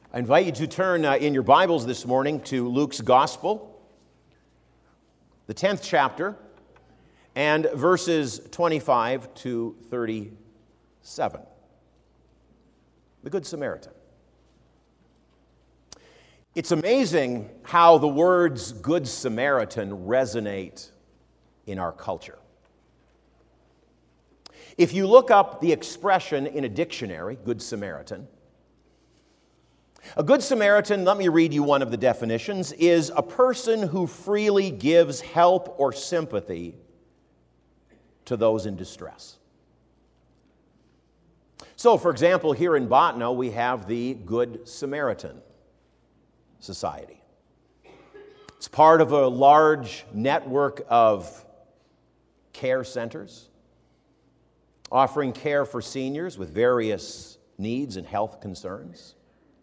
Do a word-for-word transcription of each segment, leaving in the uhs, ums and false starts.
I invite you to turn uh, in your Bibles this morning to Luke's Gospel, the tenth chapter, and verses twenty-five to thirty-seven. The Good Samaritan. It's amazing how the words Good Samaritan resonate in our culture. If you look up the expression in a dictionary, Good Samaritan, a Good Samaritan, let me read you one of the definitions, is a person who freely gives help or sympathy to those in distress. So, for example, here in Bottineau, we have the Good Samaritan Society. It's part of a large network of care centers, offering care for seniors with various needs and health concerns.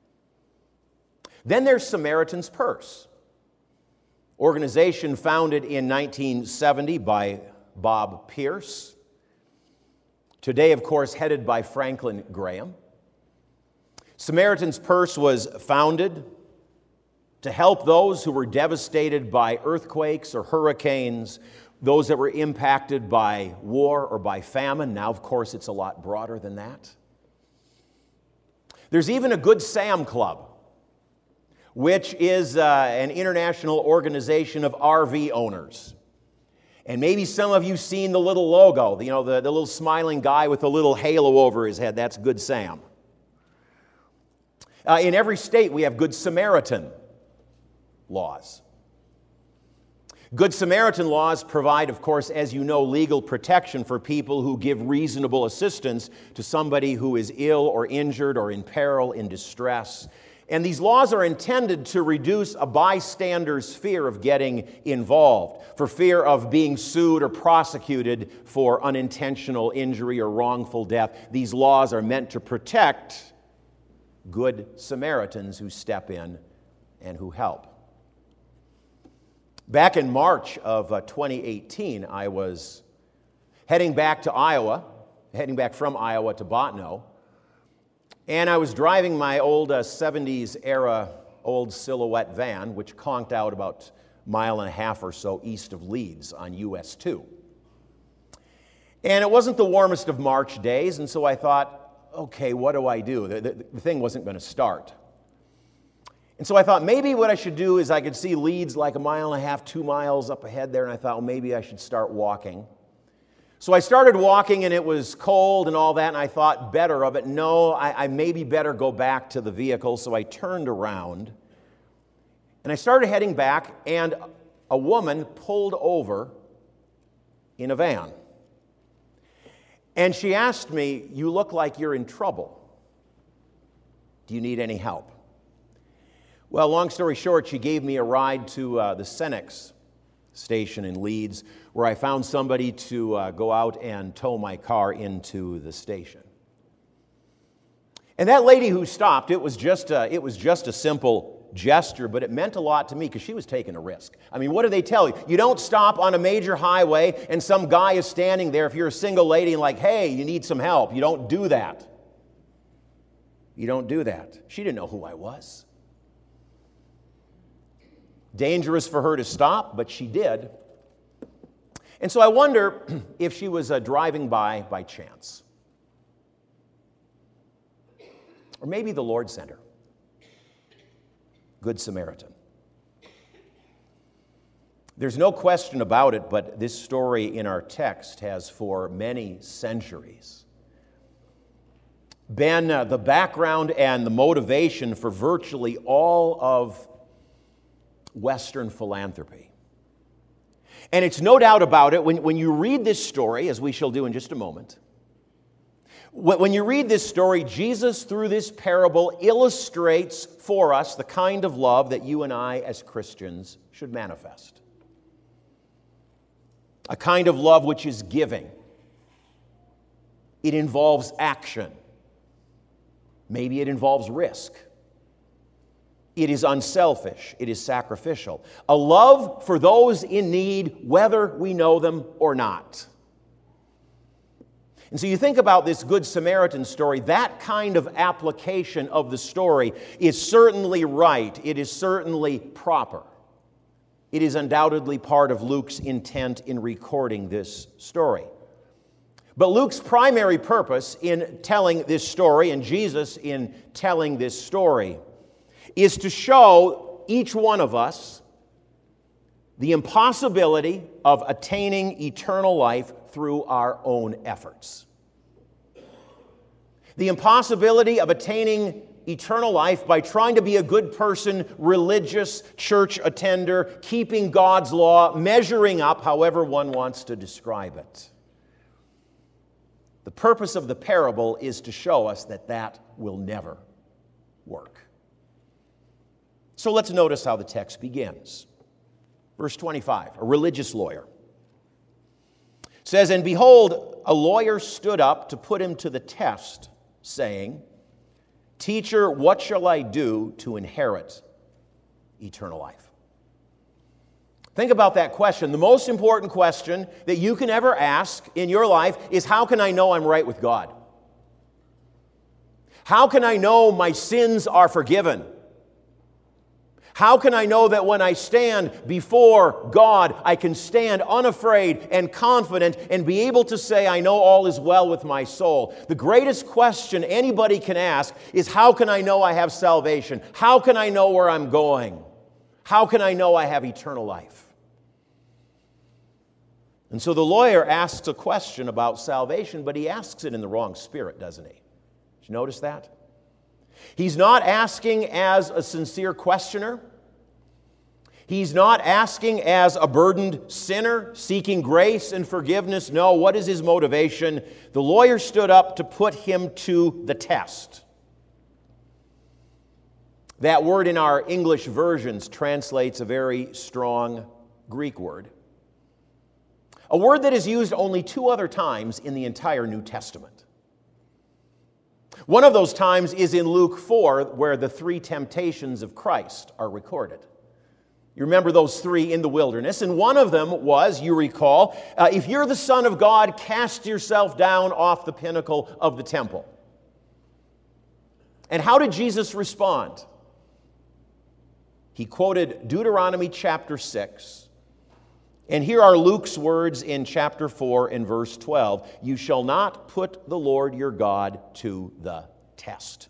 Then there's Samaritan's Purse, organization founded in nineteen seventy by Bob Pierce. Today, of course, headed by Franklin Graham. Samaritan's Purse was founded to help those who were devastated by earthquakes or hurricanes, those that were impacted by war or by famine. Now, of course, it's a lot broader than that. There's even a Good Sam Club, which is uh, an international organization of R V owners. And maybe some of you have seen the little logo, you know, the, the little smiling guy with a little halo over his head. That's Good Sam. Uh, in every state, we have Good Samaritan laws. Good Samaritan laws provide, of course, as you know, legal protection for people who give reasonable assistance to somebody who is ill or injured or in peril, in distress. And these laws are intended to reduce a bystander's fear of getting involved, for fear of being sued or prosecuted for unintentional injury or wrongful death. These laws are meant to protect good Samaritans who step in and who help. Back in March of uh, twenty eighteen, I was heading back to Iowa, heading back from Iowa to Bottineau, and I was driving my old uh, seventies-era old Silhouette van, which conked out about a mile and a half or so east of Leeds on U S two. And it wasn't the warmest of March days, and so I thought, okay, what do I do? The, the, the thing wasn't going to start. And so I thought maybe what I should do is I could see Leeds like a mile and a half, two miles up ahead there, and I thought, well, maybe I should start walking. So I started walking, and it was cold and all that, and I thought better of it. No, I, I maybe better go back to the vehicle. So I turned around, and I started heading back, and a woman pulled over in a van. And she asked me, "You look like you're in trouble. Do you need any help?" Well, long story short, she gave me a ride to uh, the Cenex station in Leeds, where I found somebody to uh, go out and tow my car into the station. And that lady who stopped, it was just a, it was just a simple gesture, but it meant a lot to me because she was taking a risk. I mean, what do they tell you? You don't stop on a major highway and some guy is standing there if you're a single lady and like, hey, you need some help. You don't do that. You don't do that. She didn't know who I was. Dangerous for her to stop, but she did. And so I wonder if she was uh, driving by by chance. Or maybe the Lord sent her. Good Samaritan. There's no question about it, but this story in our text has for many centuries been uh, the background and the motivation for virtually all of Western philanthropy. And it's no doubt about it, when, when you read this story, as we shall do in just a moment, when you read this story, Jesus, through this parable, illustrates for us the kind of love that you and I as Christians should manifest. A kind of love which is giving. It involves action. Maybe it involves risk. It is unselfish. It is sacrificial. A love for those in need, whether we know them or not. And so you think about this Good Samaritan story, that kind of application of the story is certainly right. It is certainly proper. It is undoubtedly part of Luke's intent in recording this story. But Luke's primary purpose in telling this story, and Jesus in telling this story, is to show each one of us the impossibility of attaining eternal life through our own efforts. The impossibility of attaining eternal life by trying to be a good person, religious, church attender, keeping God's law, measuring up, however one wants to describe it. The purpose of the parable is to show us that that will never work. So let's notice how the text begins. Verse twenty-five, a religious lawyer says, "And behold, a lawyer stood up to put him to the test, saying, 'Teacher, what shall I do to inherit eternal life?'" Think about that question. The most important question that you can ever ask in your life is, how can I know I'm right with God? How can I know my sins are forgiven? How can I know that when I stand before God, I can stand unafraid and confident and be able to say, I know all is well with my soul? The greatest question anybody can ask is, how can I know I have salvation? How can I know where I'm going? How can I know I have eternal life? And so the lawyer asks a question about salvation, but he asks it in the wrong spirit, doesn't he? Did you notice that? He's not asking as a sincere questioner. He's not asking as a burdened sinner seeking grace and forgiveness. No, what is his motivation? The lawyer stood up to put him to the test. That word in our English versions translates a very strong Greek word. A word that is used only two other times in the entire New Testament. One of those times is in Luke four, where the three temptations of Christ are recorded. You remember those three in the wilderness, and one of them was, you recall, uh, if you're the Son of God, cast yourself down off the pinnacle of the temple. And how did Jesus respond? He quoted Deuteronomy chapter six. And here are Luke's words in chapter four and verse twelve. "You shall not put the Lord your God to the test."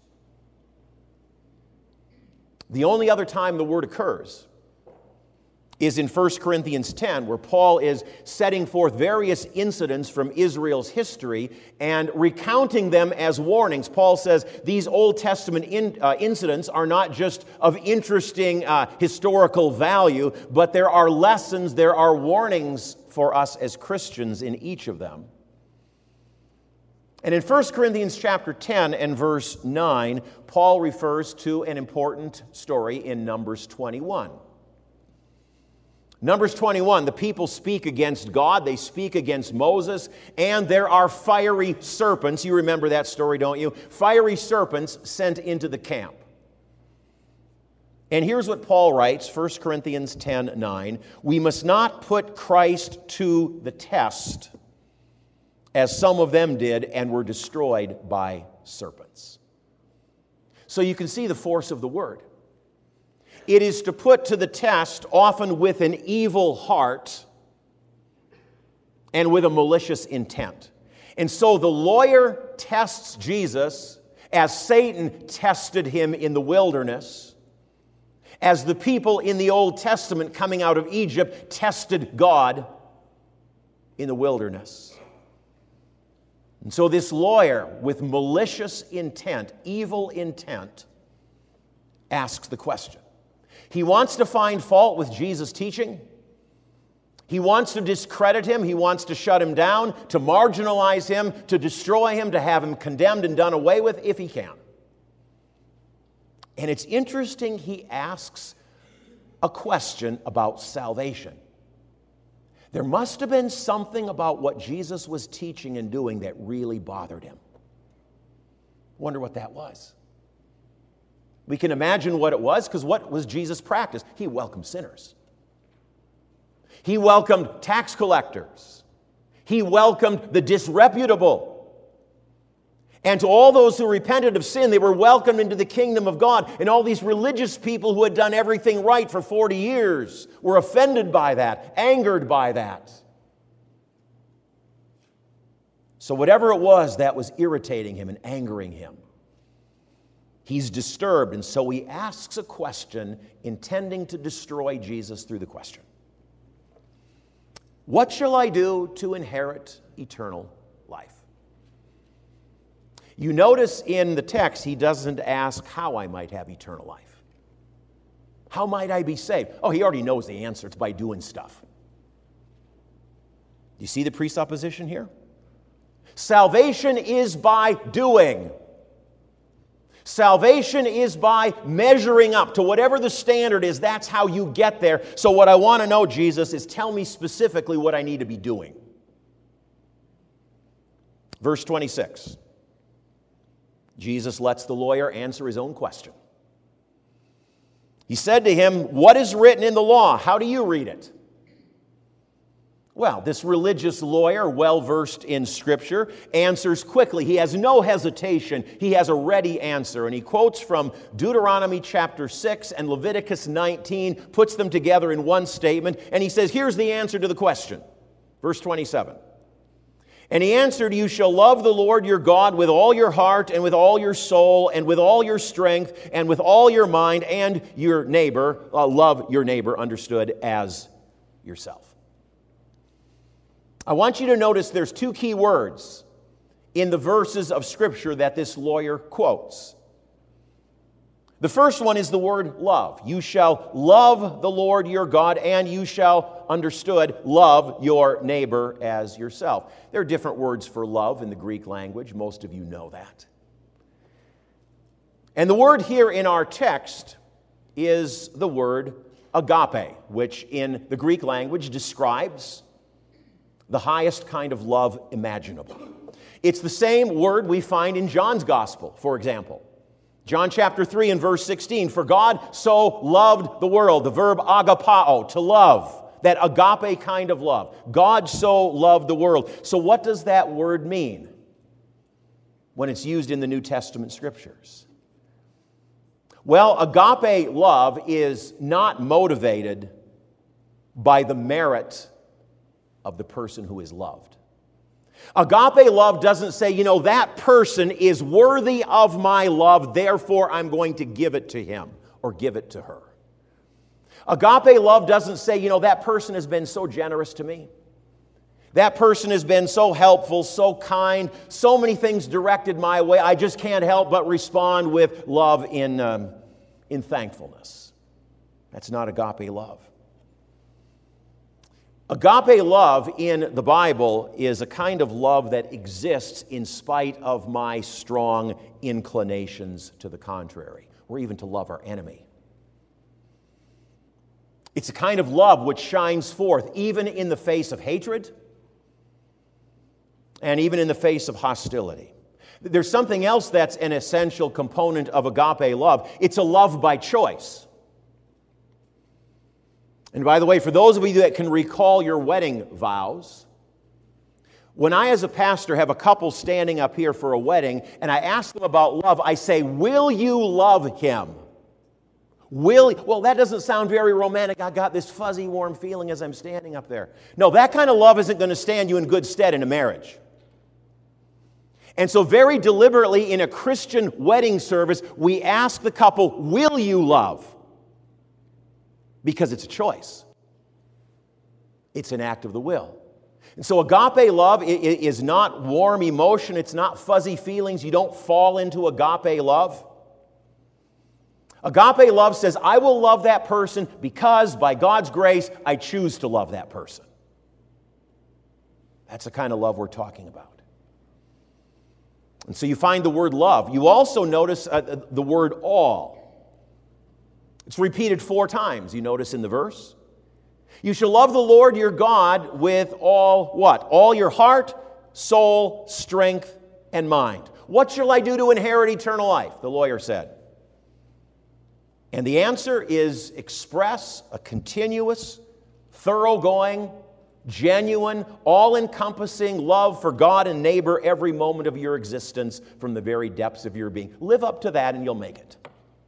The only other time the word occurs is in First Corinthians ten, where Paul is setting forth various incidents from Israel's history and recounting them as warnings. Paul says these Old Testament in, uh, incidents are not just of interesting uh, historical value, but there are lessons, there are warnings for us as Christians in each of them. And in First Corinthians chapter ten and verse nine, Paul refers to an important story in Numbers twenty-one. Numbers twenty-one, the people speak against God, they speak against Moses, and there are fiery serpents. You remember that story, don't you? Fiery serpents sent into the camp. And here's what Paul writes, First Corinthians ten nine, "We must not put Christ to the test, as some of them did and were destroyed by serpents." So you can see the force of the word. It is to put to the test, often with an evil heart and with a malicious intent. And so the lawyer tests Jesus as Satan tested him in the wilderness, as the people in the Old Testament coming out of Egypt tested God in the wilderness. And so this lawyer, with malicious intent, evil intent, asks the question. He wants to find fault with Jesus' teaching. He wants to discredit him. He wants to shut him down, to marginalize him, to destroy him, to have him condemned and done away with if he can. And it's interesting he asks a question about salvation. There must have been something about what Jesus was teaching and doing that really bothered him. Wonder what that was. We can imagine what it was, because what was Jesus' practice? He welcomed sinners. He welcomed tax collectors. He welcomed the disreputable. And to all those who repented of sin, they were welcomed into the kingdom of God. And all these religious people who had done everything right for forty years were offended by that, angered by that. So whatever it was that was irritating him and angering him, he's disturbed, and so he asks a question intending to destroy Jesus through the question. What shall I do to inherit eternal life? You notice in the text, he doesn't ask how I might have eternal life. How might I be saved? Oh, he already knows the answer. It's by doing stuff. Do you see the presupposition here? Salvation is by doing. Salvation is by measuring up to whatever the standard is. That's how you get there. So what I want to know, Jesus, is tell me specifically what I need to be doing. Verse twenty-six. Jesus lets the lawyer answer his own question. He said to him, "What is written in the law? How do you read it?" Well, this religious lawyer, well-versed in Scripture, answers quickly. He has no hesitation. He has a ready answer. And he quotes from Deuteronomy chapter six and Leviticus nineteen, puts them together in one statement, and he says, here's the answer to the question. Verse twenty-seven. And he answered, "You shall love the Lord your God with all your heart and with all your soul and with all your strength and with all your mind, and your neighbor," uh, love your neighbor, understood as yourself. I want you to notice there's two key words in the verses of Scripture that this lawyer quotes. The first one is the word love. You shall love the Lord your God, and you shall, understood, love your neighbor as yourself. There are different words for love in the Greek language. Most of you know that. And the word here in our text is the word agape, which in the Greek language describes the highest kind of love imaginable. It's the same word we find in John's Gospel, for example. John chapter three and verse sixteen, "For God so loved the world," the verb agapao, to love, that agape kind of love. God so loved the world. So what does that word mean when it's used in the New Testament Scriptures? Well, agape love is not motivated by the merit of the person who is loved. Agape love doesn't say, you know, that person is worthy of my love, therefore I'm going to give it to him or give it to her. Agape love doesn't say, you know, that person has been so generous to me. That person has been so helpful, so kind, so many things directed my way, I just can't help but respond with love in, um, in thankfulness. That's not agape love. Agape love in the Bible is a kind of love that exists in spite of my strong inclinations to the contrary, or even to love our enemy. It's a kind of love which shines forth even in the face of hatred and even in the face of hostility. There's something else that's an essential component of agape love. It's a love by choice. And by the way, for those of you that can recall your wedding vows, when I as a pastor have a couple standing up here for a wedding and I ask them about love, I say, will you love him? Will, well, that doesn't sound very romantic. I got this fuzzy, warm feeling as I'm standing up there. No, that kind of love isn't going to stand you in good stead in a marriage. And so very deliberately in a Christian wedding service, we ask the couple, will you love? Because it's a choice. It's an act of the will. And so agape love is not warm emotion. It's not fuzzy feelings. You don't fall into agape love. Agape love says, I will love that person because by God's grace, I choose to love that person. That's the kind of love we're talking about. And so you find the word love. You also notice uh, the word all. It's repeated four times, you notice in the verse. You shall love the Lord your God with all what? All your heart, soul, strength, and mind. What shall I do to inherit eternal life? The lawyer said. And the answer is express a continuous, thoroughgoing, genuine, all-encompassing love for God and neighbor every moment of your existence from the very depths of your being. Live up to that and you'll make it.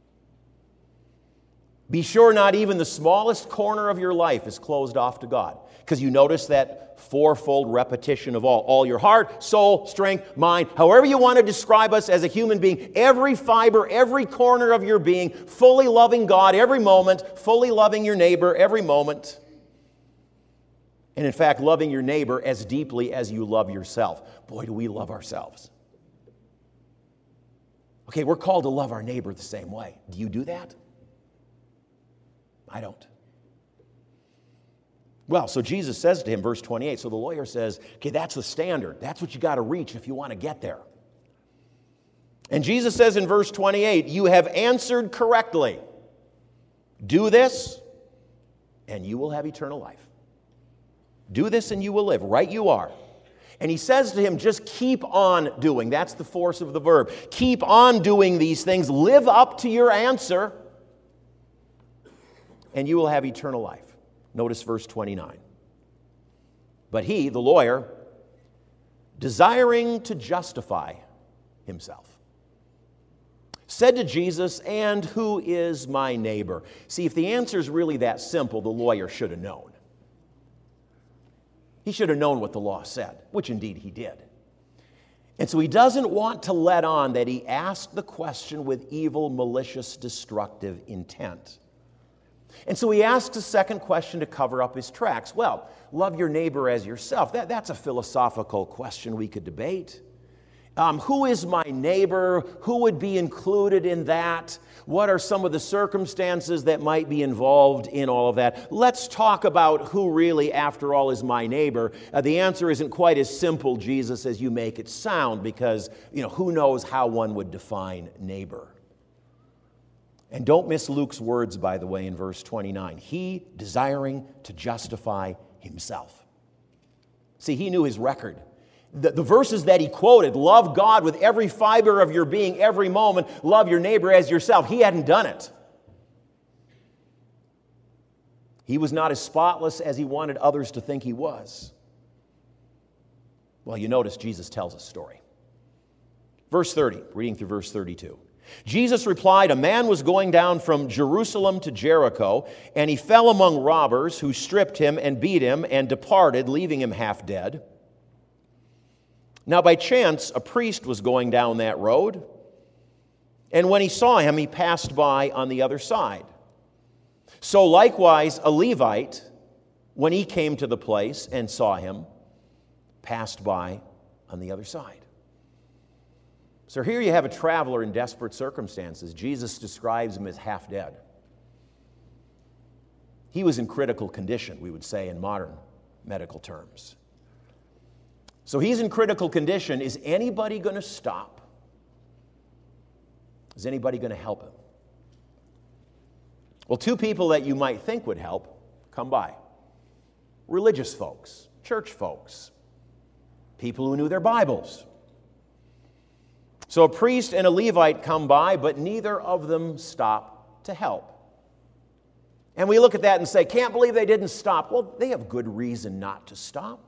Be sure not even the smallest corner of your life is closed off to God. Because you notice that fourfold repetition of all. All your heart, soul, strength, mind, however you want to describe us as a human being, every fiber, every corner of your being, fully loving God every moment, fully loving your neighbor every moment. And in fact, loving your neighbor as deeply as you love yourself. Boy, do we love ourselves. Okay, we're called to love our neighbor the same way. Do you do that? I don't. Well, so Jesus says to him, verse twenty-eight, so the lawyer says, okay, that's the standard. That's what you got to reach if you want to get there. And Jesus says in verse twenty-eight, you have answered correctly. Do this, and you will have eternal life. Do this and you will live. Right you are. And he says to him, just keep on doing. That's the force of the verb. Keep on doing these things. Live up to your answer, and you will have eternal life. Notice verse twenty-nine. But he, the lawyer, desiring to justify himself, said to Jesus, and who is my neighbor? See, if the answer is really that simple, the lawyer should have known. He should have known what the law said, which indeed he did. And so he doesn't want to let on that he asked the question with evil, malicious, destructive intent. And so he asks a second question to cover up his tracks. Well, love your neighbor as yourself. That, that's a philosophical question we could debate. Um, who is my neighbor? Who would be included in that? What are some of the circumstances that might be involved in all of that? Let's talk about who really, after all, is my neighbor. Uh, the answer isn't quite as simple, Jesus, as you make it sound, because, you know, who knows how one would define neighbor. And don't miss Luke's words, by the way, in verse twenty-nine. He desiring to justify himself. See, he knew his record. The, the verses that he quoted, love God with every fiber of your being, every moment, love your neighbor as yourself. He hadn't done it. He was not as spotless as he wanted others to think he was. Well, you notice Jesus tells a story. Verse thirty, reading through verse thirty-two. Jesus replied, a man was going down from Jerusalem to Jericho, and he fell among robbers who stripped him and beat him and departed, leaving him half dead. Now, by chance, a priest was going down that road, and when he saw him, he passed by on the other side. So likewise, a Levite, when he came to the place and saw him, passed by on the other side. So here you have a traveler in desperate circumstances. Jesus describes him as half dead. He was in critical condition, we would say in modern medical terms. So he's in critical condition. Is anybody going to stop? Is anybody going to help him? Well, two people that you might think would help come by. Religious folks, church folks, people who knew their Bibles. So a priest and a Levite come by, but neither of them stop to help. And we look at that and say, can't believe they didn't stop. Well, they have good reason not to stop.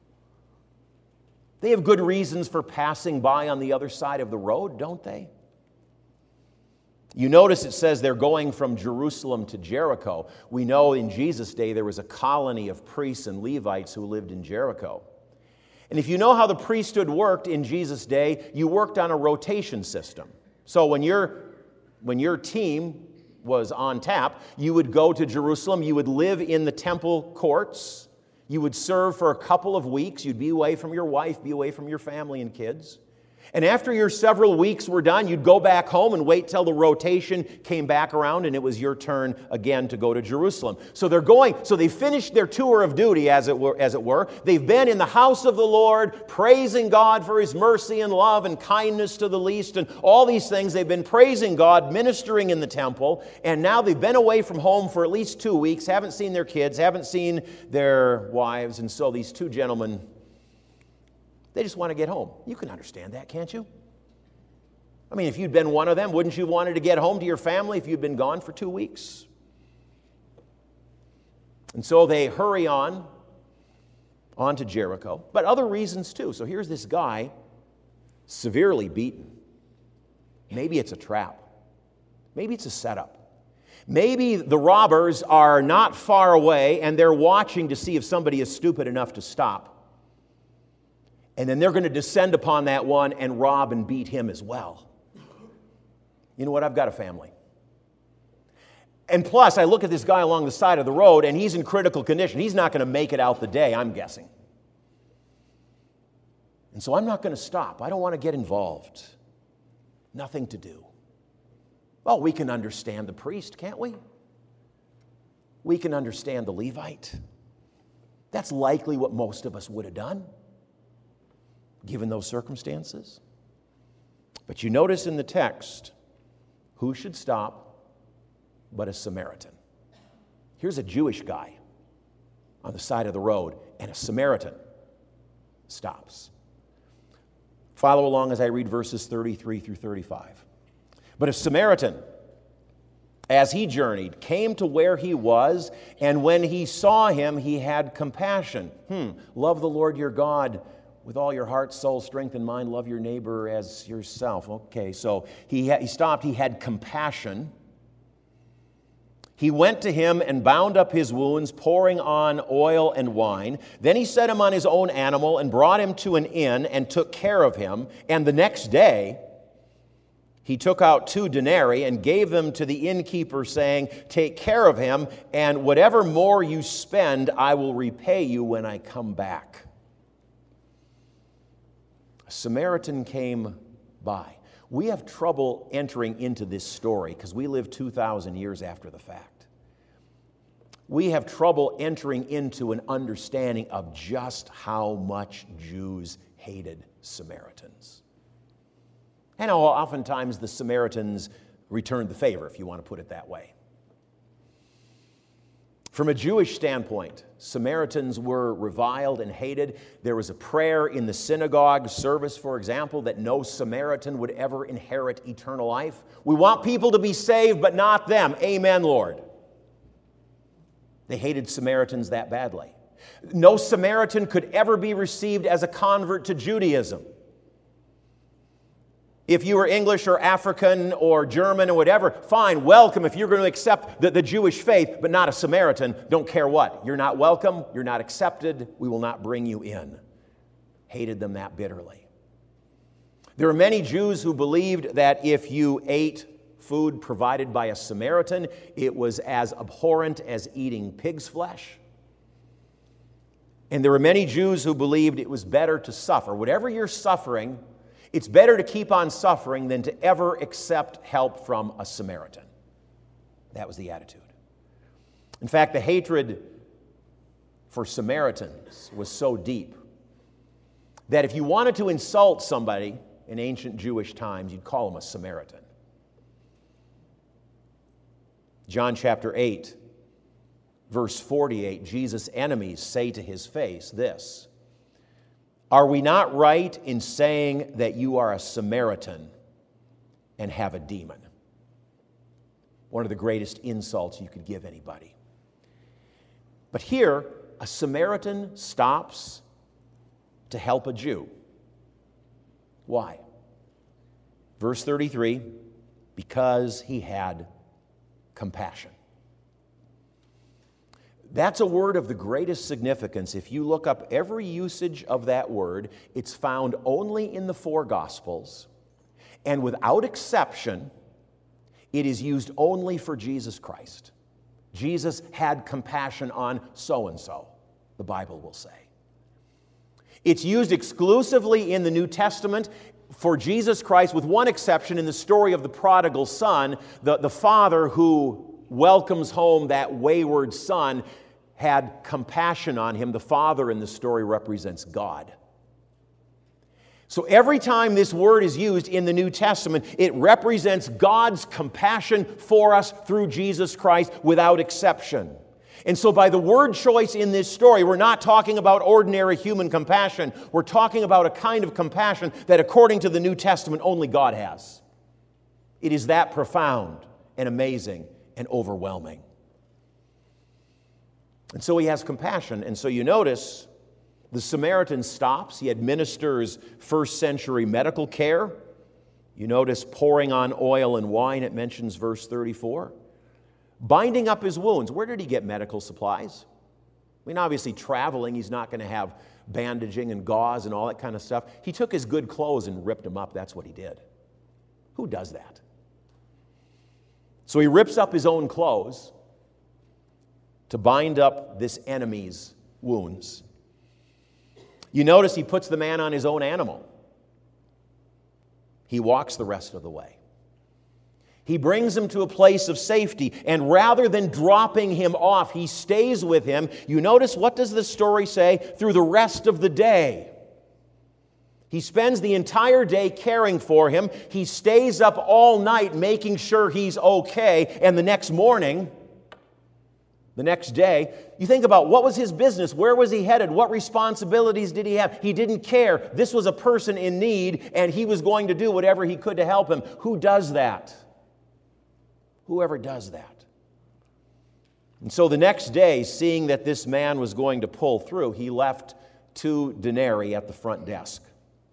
They have good reasons for passing by on the other side of the road, don't they? You notice it says they're going from Jerusalem to Jericho. We know in Jesus' day there was a colony of priests and Levites who lived in Jericho. And if you know how the priesthood worked in Jesus' day, you worked on a rotation system. So when your, when your team was on tap, you would go to Jerusalem, you would live in the temple courts, you would serve for a couple of weeks, you'd be away from your wife, be away from your family and kids. And after your several weeks were done, you'd go back home and wait till the rotation came back around and it was your turn again to go to Jerusalem. So they're going, so they finished their tour of duty, as it were, as it were. They've been in the house of the Lord, praising God for His mercy and love and kindness to the least and all these things. They've been praising God, ministering in the temple, and now they've been away from home for at least two weeks, haven't seen their kids, haven't seen their wives, and so these two gentlemen, they just want to get home. You can understand that, can't you? I mean, if you'd been one of them, wouldn't you have wanted to get home to your family if you'd been gone for two weeks? And so they hurry on, onto Jericho, but other reasons too. So here's this guy, severely beaten. Maybe it's a trap. Maybe it's a setup. Maybe the robbers are not far away and they're watching to see if somebody is stupid enough to stop. And then they're going to descend upon that one and rob and beat him as well. You know what? I've got a family. And plus, I look at this guy along the side of the road and he's in critical condition. He's not going to make it out the day, I'm guessing. And so I'm not going to stop. I don't want to get involved. Nothing to do. Well, we can understand the priest, can't we? We can understand the Levite. That's likely what most of us would have done, given those circumstances. But you notice in the text, who should stop but a Samaritan? Here's a Jewish guy on the side of the road, and a Samaritan stops. Follow along as I read verses thirty-three through thirty-five. But a Samaritan, as he journeyed, came to where he was, and when he saw him, he had compassion. Hmm, love the Lord your God with all your heart, soul, strength, and mind. Love your neighbor as yourself. Okay, so he, ha- he stopped. He had compassion. He went to him and bound up his wounds, pouring on oil and wine. Then he set him on his own animal and brought him to an inn and took care of him. And the next day, he took out two denarii and gave them to the innkeeper, saying, "Take care of him, and whatever more you spend, I will repay you when I come back." A Samaritan came by. We have trouble entering into this story because we live two thousand years after the fact. We have trouble entering into an understanding of just how much Jews hated Samaritans. And how oftentimes the Samaritans returned the favor, if you want to put it that way. From a Jewish standpoint, Samaritans were reviled and hated. There was a prayer in the synagogue service, for example, that no Samaritan would ever inherit eternal life. We want people to be saved, but not them. Amen, Lord. They hated Samaritans that badly. No Samaritan could ever be received as a convert to Judaism. If you were English or African or German or whatever, fine, welcome if you're going to accept the, the Jewish faith, but not a Samaritan. Don't care what. You're not welcome. You're not accepted. We will not bring you in. Hated them that bitterly. There are many Jews who believed that if you ate food provided by a Samaritan, it was as abhorrent as eating pig's flesh. And there were many Jews who believed it was better to suffer. Whatever you're suffering, it's better to keep on suffering than to ever accept help from a Samaritan. That was the attitude. In fact, the hatred for Samaritans was so deep that if you wanted to insult somebody in ancient Jewish times, you'd call him a Samaritan. John chapter eight, verse forty-eight, Jesus' enemies say to his face this: "Are we not right in saying that you are a Samaritan and have a demon?" One of the greatest insults you could give anybody. But here, a Samaritan stops to help a Jew. Why? Verse thirty-three, because he had compassion. That's a word of the greatest significance. If you look up every usage of that word, it's found only in the four Gospels, and without exception, it is used only for Jesus Christ. Jesus had compassion on so-and-so, the Bible will say. It's used exclusively in the New Testament for Jesus Christ, with one exception in the story of the prodigal son. The, the father who welcomes home that wayward son had compassion on him. The father in the story represents God. So every time this word is used in the New Testament, it represents God's compassion for us through Jesus Christ without exception. And so by the word choice in this story, we're not talking about ordinary human compassion. We're talking about a kind of compassion that, according to the New Testament, only God has. It is that profound and amazing and overwhelming. And so he has compassion. And so you notice The Samaritan stops. He administers first century medical care. You notice pouring on oil and wine, it mentions verse thirty-four. Binding up his wounds. Where did he get medical supplies? I mean, obviously traveling, he's not going to have bandaging and gauze and all that kind of stuff. He took his good clothes and ripped them up. That's what he did. Who does that? So he rips up his own clothes to bind up this enemy's wounds. You notice he puts the man on his own animal. He walks the rest of the way. He brings him to a place of safety, and rather than dropping him off, he stays with him. You notice, what does the story say? Through the rest of the day. He spends the entire day caring for him. He stays up all night making sure he's okay, and the next morning, the next day, you think about, what was his business? Where was he headed? What responsibilities did he have? He didn't care. This was a person in need, and he was going to do whatever he could to help him. Who does that? Whoever does that. And so the next day, seeing that this man was going to pull through, he left two denarii at the front desk.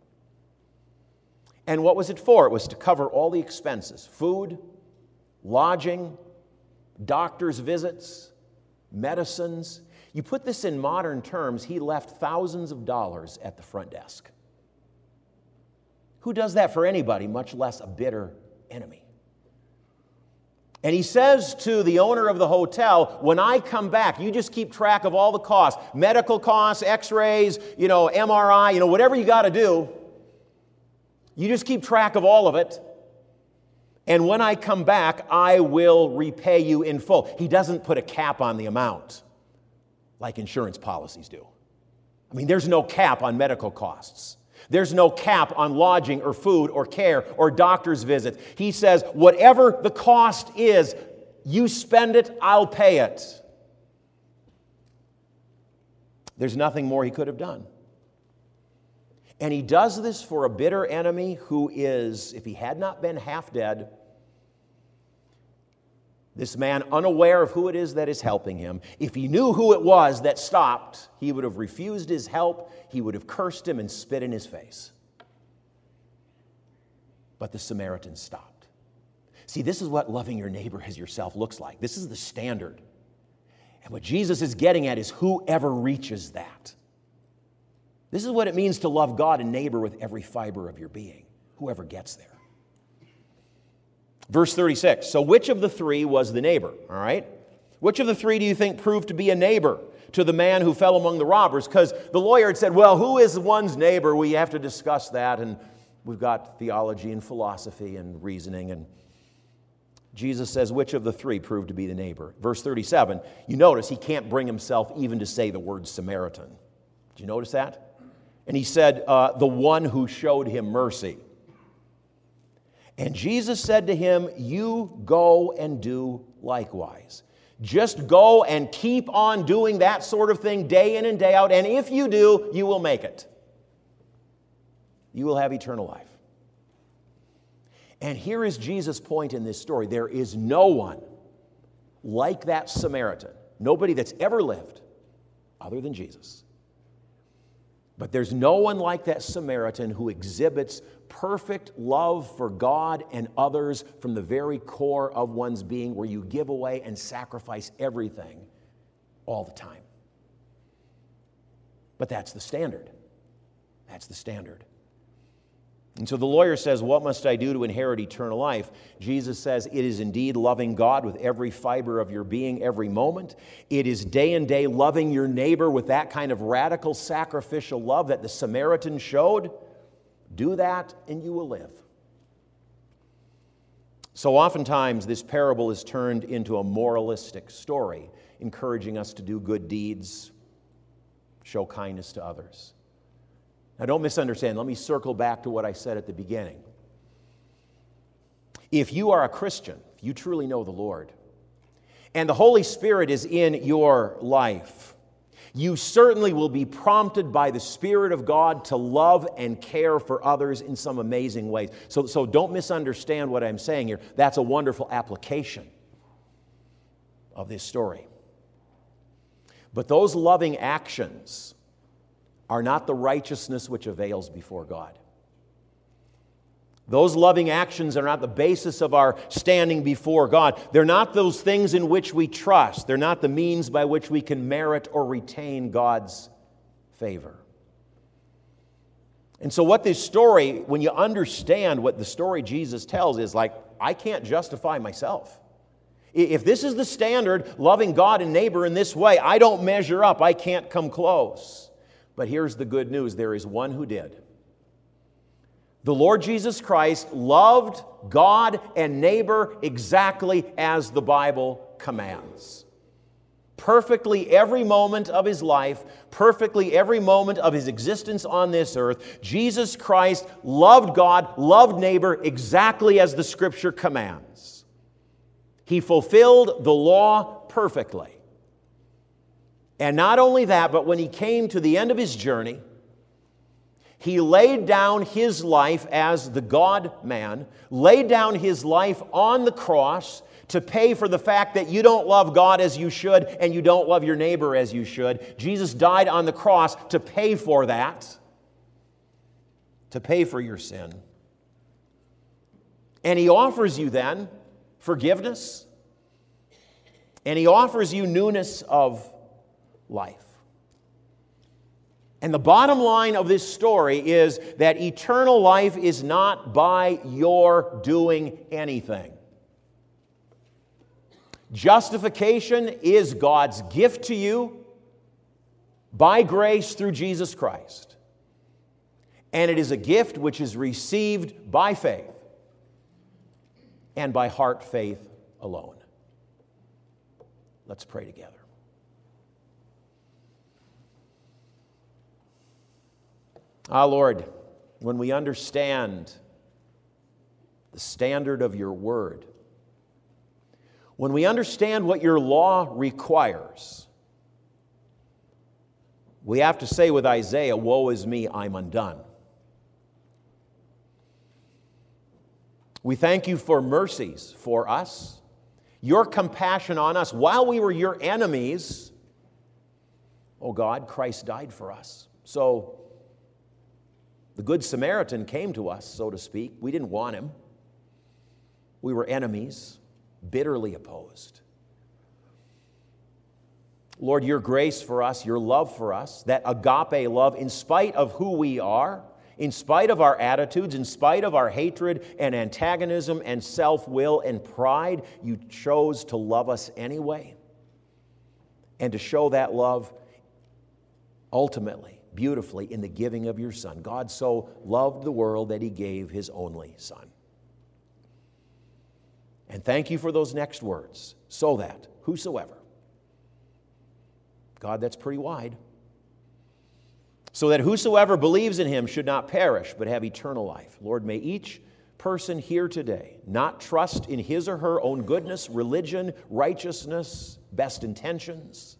And what was it for? It was to cover all the expenses: food, lodging, doctor's visits, medicines. You put this in modern terms, he left thousands of dollars at the front desk. Who does that for anybody, much less a bitter enemy? And he says to the owner of the hotel, when I come back, you just keep track of all the costs, medical costs, x-rays, you know, M R I, you know, whatever you got to do. You just keep track of all of it. And when I come back, I will repay you in full. He doesn't put a cap on the amount like insurance policies do. I mean, there's no cap on medical costs. There's no cap on lodging or food or care or doctor's visits. He says, whatever the cost is, you spend it, I'll pay it. There's nothing more he could have done. And he does this for a bitter enemy who is, if he had not been half dead, this man unaware of who it is that is helping him, if he knew who it was that stopped, he would have refused his help, he would have cursed him and spit in his face. But the Samaritan stopped. See, this is what loving your neighbor as yourself looks like. This is the standard. And what Jesus is getting at is whoever reaches that. This is what it means to love God and neighbor with every fiber of your being, whoever gets there. Verse thirty-six, so which of the three was the neighbor, all right? Which of the three do you think proved to be a neighbor to the man who fell among the robbers? Because the lawyer had said, well, who is one's neighbor? We have to discuss that, and we've got theology and philosophy and reasoning, and Jesus says, which of the three proved to be the neighbor? Verse thirty-seven, you notice he can't bring himself even to say the word Samaritan. Did you notice that? And he said, uh, the one who showed him mercy. And Jesus said to him, you go and do likewise. Just go and keep on doing that sort of thing day in and day out. And if you do, you will make it. You will have eternal life. And here is Jesus' point in this story. There is no one like that Samaritan. Nobody that's ever lived other than Jesus. But there's no one like that Samaritan who exhibits perfect love for God and others from the very core of one's being, where you give away and sacrifice everything all the time. But that's the standard. That's the standard. And so the lawyer says, what must I do to inherit eternal life? Jesus says, it is indeed loving God with every fiber of your being, every moment. It is day and day loving your neighbor with that kind of radical sacrificial love that the Samaritan showed. Do that and you will live. So oftentimes this parable is turned into a moralistic story, encouraging us to do good deeds, show kindness to others. Now, don't misunderstand. Let me circle back to what I said at the beginning. If you are a Christian, if you truly know the Lord, and the Holy Spirit is in your life, you certainly will be prompted by the Spirit of God to love and care for others in some amazing ways. So, so don't misunderstand what I'm saying here. That's a wonderful application of this story. But those loving actions are not the righteousness which avails before God. Those loving actions are not the basis of our standing before God. They're not those things in which we trust. They're not the means by which we can merit or retain God's favor. And so what this story, when you understand what the story Jesus tells, is like, I can't justify myself. If this is the standard, loving God and neighbor in this way, I don't measure up. I can't come close. But here's the good news. There is one who did. The Lord Jesus Christ loved God and neighbor exactly as the Bible commands. Perfectly every moment of his life, perfectly every moment of his existence on this earth, Jesus Christ loved God, loved neighbor exactly as the Scripture commands. He fulfilled the law perfectly. And not only that, but when he came to the end of his journey, he laid down his life as the God-man, laid down his life on the cross to pay for the fact that you don't love God as you should and you don't love your neighbor as you should. Jesus died on the cross to pay for that, to pay for your sin. And he offers you then forgiveness, and he offers you newness of life. And the bottom line of this story is that eternal life is not by your doing anything. Justification is God's gift to you by grace through Jesus Christ. And it is a gift which is received by faith and by heart faith alone. Let's pray together. Ah, Lord, when we understand the standard of your word, when we understand what your law requires, we have to say with Isaiah, woe is me, I'm undone. We thank you for mercies for us, your compassion on us. While we were your enemies, oh God, Christ died for us. So the Good Samaritan came to us, so to speak. We didn't want him. We were enemies, bitterly opposed. Lord, your grace for us, your love for us, that agape love, in spite of who we are, in spite of our attitudes, in spite of our hatred and antagonism and self-will and pride, you chose to love us anyway. And to show that love ultimately, beautifully, in the giving of your Son. God so loved the world that he gave his only Son. And thank you for those next words, so that whosoever, God, that's pretty wide, so that whosoever believes in him should not perish, but have eternal life. Lord, may each person here today not trust in his or her own goodness, religion, righteousness, best intentions,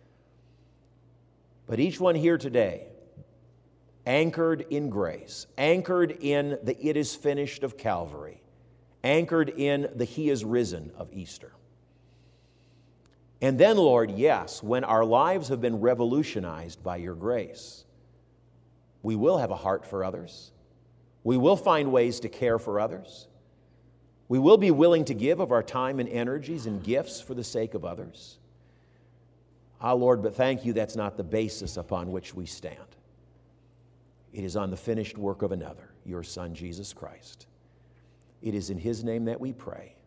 but each one here today, anchored in grace, anchored in the it is finished of Calvary, anchored in the he is risen of Easter. And then, Lord, yes, when our lives have been revolutionized by your grace, we will have a heart for others. We will find ways to care for others. We will be willing to give of our time and energies and gifts for the sake of others. Ah, Lord, but thank you, that's not the basis upon which we stand. It is on the finished work of another, your Son, Jesus Christ. It is in his name that we pray.